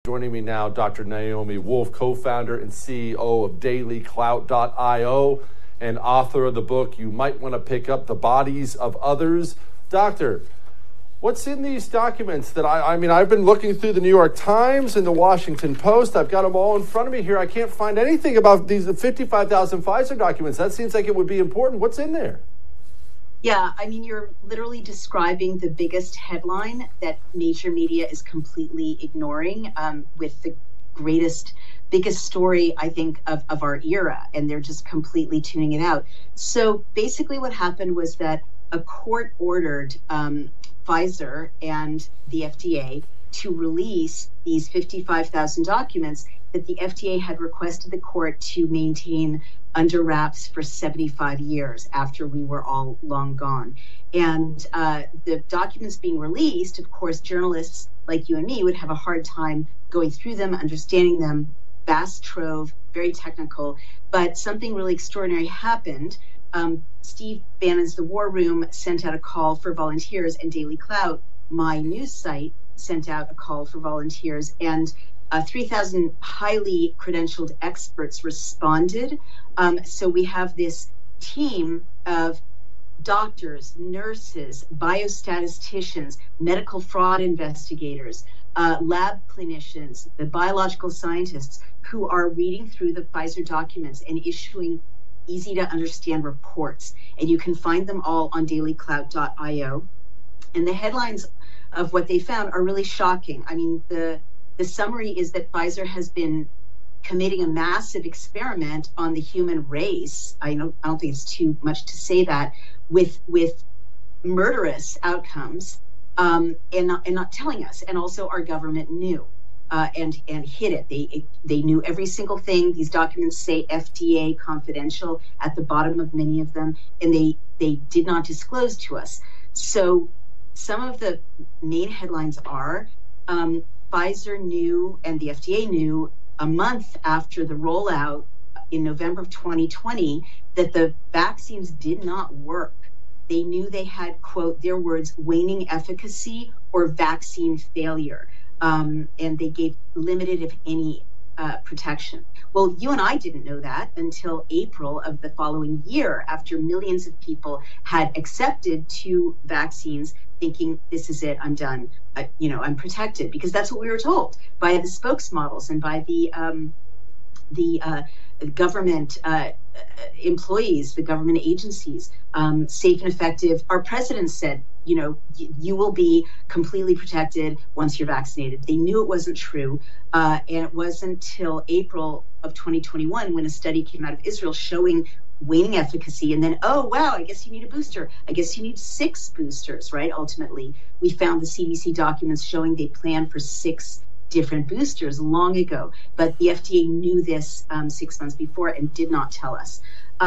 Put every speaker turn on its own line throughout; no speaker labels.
Joining me now, Dr. Naomi Wolf, co-founder and CEO of dailyclout.io and author of the book, You Might Want to Pick Up the Bodies of Others. Doctor, what's in these documents that I've been looking through the New York Times and the Washington Post. I've got them all in front of me here. I can't find anything about these 55,000 Pfizer documents. That seems like it would be important. What's in there?
Yeah, I mean, you're literally describing the biggest headline that major media is completely ignoring with the biggest story, I think, of our era, and they're just completely tuning it out. So basically what happened was that a court ordered Pfizer and the FDA to release these 55,000 documents that the FDA had requested the court to maintain under wraps for 75 years after we were all long gone. And the documents being released, of course, journalists like you and me would have a hard time going through them, understanding them, vast trove, very technical. But something really extraordinary happened. Steve Bannon's The War Room sent out a call for volunteers, and Daily Clout, my news site, sent out a call for volunteers, and 3,000 highly credentialed experts responded. So we have this team of doctors, nurses, biostatisticians, medical fraud investigators, lab clinicians, the biological scientists who are reading through the Pfizer documents and issuing easy to understand reports. And you can find them all on dailyclout.io. And the headlines of what they found are really shocking. I mean, the summary is that Pfizer has been committing a massive experiment on the human race. I don't think it's too much to say that, with murderous outcomes, and not telling us. And also our government knew and hid it. They knew every single thing. These documents say FDA confidential at the bottom of many of them, and they did not disclose to us. So some of the main headlines are Pfizer knew and the FDA knew a month after the rollout in November of 2020 that the vaccines did not work. They knew they had, quote, their words, waning efficacy or vaccine failure. And they gave limited, if any, protection. Well, you and I didn't know that until April of the following year, after millions of people had accepted 2 vaccines, thinking, this is it, I'm done. I'm protected, because that's what we were told by the spokesmodels and by the government employees, the government agencies, safe and effective. Our president said, you will be completely protected once you're vaccinated. They knew it wasn't true. And it wasn't until April of 2021 when a study came out of Israel showing waning efficacy, and then, oh, wow, I guess you need a booster. I guess you need 6 boosters, right? Ultimately, we found the CDC documents showing they planned for 6 different boosters long ago, but the FDA knew this 6 months before and did not tell us.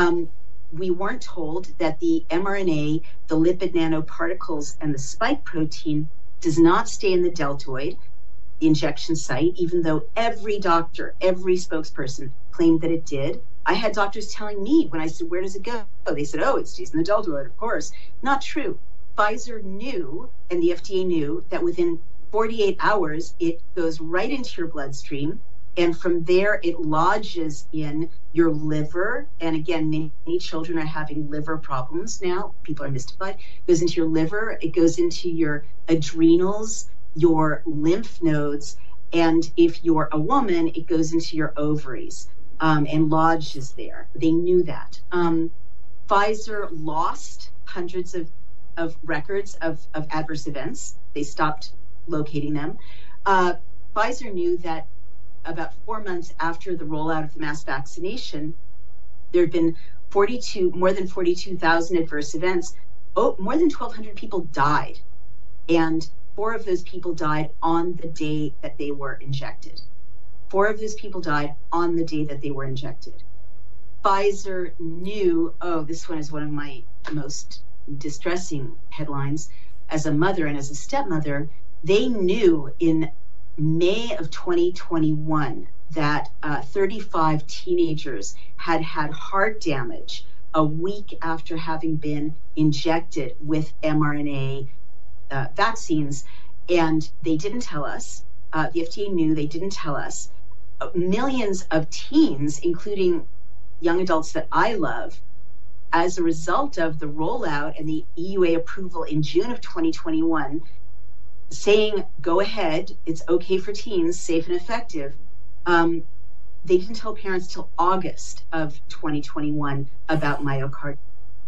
We weren't told that the mRNA, the lipid nanoparticles, and the spike protein does not stay in the deltoid, the injection site, even though every doctor, every spokesperson claimed that it did. I had doctors telling me when I said, where does it go? They said, oh, it stays in the deltoid, of course. Not true. Pfizer knew, and the FDA knew, that within 48 hours, it goes right into your bloodstream. And from there, it lodges in your liver. And again, many children are having liver problems now. People are mystified. It goes into your liver. It goes into your adrenals, your lymph nodes. And if you're a woman, it goes into your ovaries. And lodges there. They knew that. Pfizer lost hundreds of records of adverse events. They stopped locating them. Pfizer knew that about 4 months after the rollout of the mass vaccination, there had been more than 42,000 adverse events. More than 1,200 people died. And 4 of those people died on the day that they were injected. 4 of those people died on the day that they were injected. Pfizer knew, this one is one of my most distressing headlines. As a mother and as a stepmother, they knew in May of 2021 that 35 teenagers had heart damage a week after having been injected with mRNA vaccines, and they didn't tell us. the FDA knew, they didn't tell us. Millions of teens, including young adults that I love, as a result of the rollout and the EUA approval in June of 2021, saying, go ahead, it's okay for teens, safe and effective. They didn't tell parents till August of 2021 about myocarditis.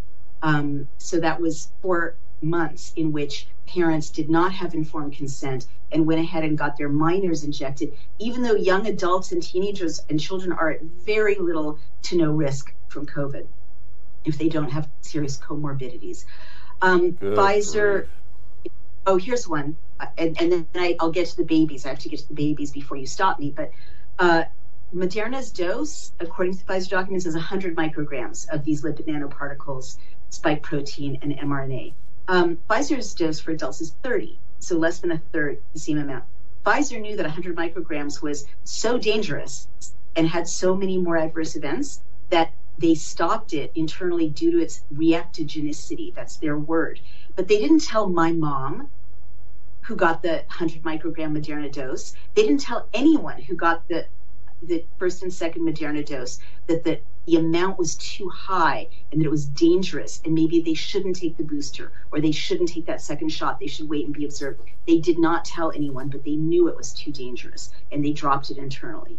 So that was 4 months in which parents did not have informed consent and went ahead and got their minors injected, even though young adults and teenagers and children are at very little to no risk from COVID if they don't have serious comorbidities. Pfizer, oh, here's one. And then I'll get to the babies. I have to get to the babies before you stop me. But Moderna's dose, according to the Pfizer documents, is 100 micrograms of these lipid nanoparticles, spike protein, and mRNA. Pfizer's dose for adults is 30, so less than a third the same amount. Pfizer knew that 100 micrograms was so dangerous and had so many more adverse events that they stopped it internally due to its reactogenicity. That's their word. But they didn't tell my mom, who got the 100 microgram Moderna dose. They didn't tell anyone who got the first and second Moderna dose that the amount was too high and that it was dangerous and maybe they shouldn't take the booster or they shouldn't take that second shot. They should wait and be observed. They did not tell anyone, but they knew it was too dangerous and they dropped it internally.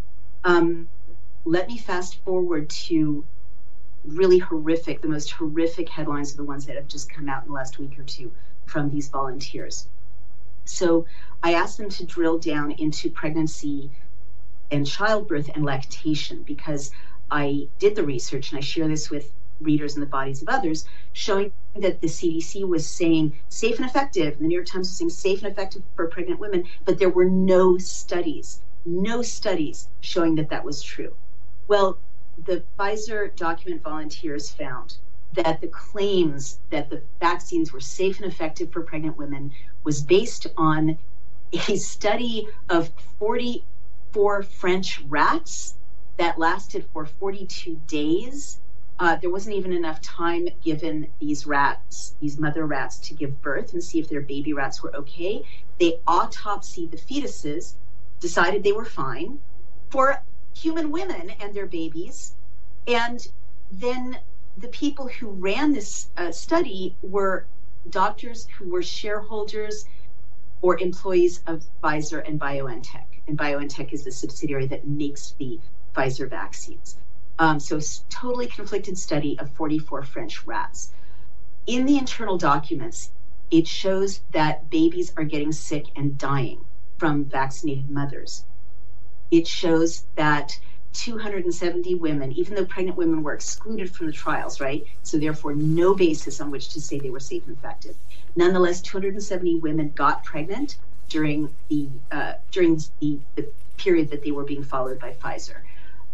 Let me fast forward to really horrific, the most horrific headlines are the ones that have just come out in the last week or two from these volunteers. So I asked them to drill down into pregnancy and childbirth and lactation because I did the research, and I share this with readers in the bodies of others, showing that the CDC was saying safe and effective, and the New York Times was saying safe and effective for pregnant women, but there were no studies showing that that was true. Well, the Pfizer document volunteers found that the claims that the vaccines were safe and effective for pregnant women was based on a study of 44 French rats that lasted for 42 days. There wasn't even enough time given these rats, these mother rats, to give birth and see if their baby rats were okay. They autopsied the fetuses, decided they were fine for human women and their babies. And then the people who ran this study were doctors who were shareholders or employees of Pfizer and BioNTech. And BioNTech is the subsidiary that makes the Pfizer vaccines. So it's totally conflicted study of 44 French rats. In the internal documents, it shows that babies are getting sick and dying from vaccinated mothers. It shows that 270 women, even though pregnant women were excluded from the trials, right? So therefore no basis on which to say they were safe and effective. Nonetheless, 270 women got pregnant during the period that they were being followed by Pfizer.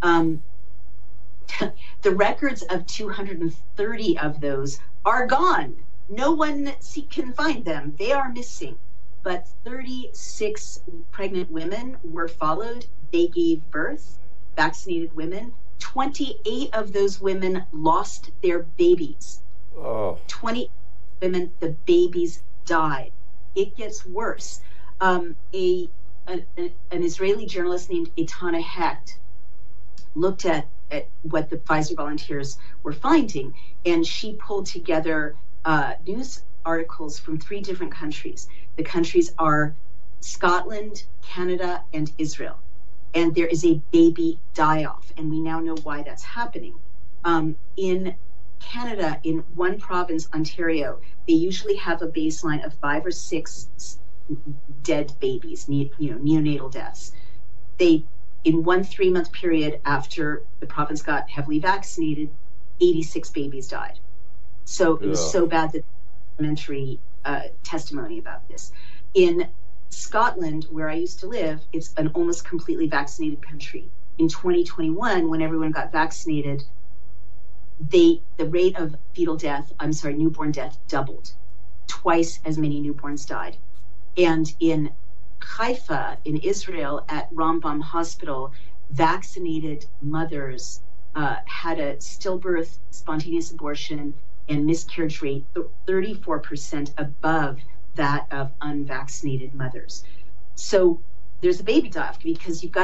The records of 230 of those are gone. No one can find them. They are missing. But 36 pregnant women were followed. They gave birth, vaccinated women. 28 of those women lost their babies. 20 women, the babies died. It gets worse. An Israeli journalist named Etana Hecht looked at what the Pfizer volunteers were finding, and she pulled together news articles from 3 different countries. The countries are Scotland, Canada, and Israel. And there is a baby die-off, and we now know why that's happening. In Canada, in one province, Ontario, they usually have a baseline of 5 or 6 dead babies, neonatal deaths. In one 3-month period after the province got heavily vaccinated, 86 babies died. So it was so bad that documentary testimony about this. In Scotland, where I used to live, it's an almost completely vaccinated country. In 2021, when everyone got vaccinated, the rate of newborn death doubled. Twice as many newborns died. And in Haifa, in Israel, at Rambam Hospital, vaccinated mothers had a stillbirth, spontaneous abortion, and miscarriage rate 34% above that of unvaccinated mothers. So there's a baby duck because you've got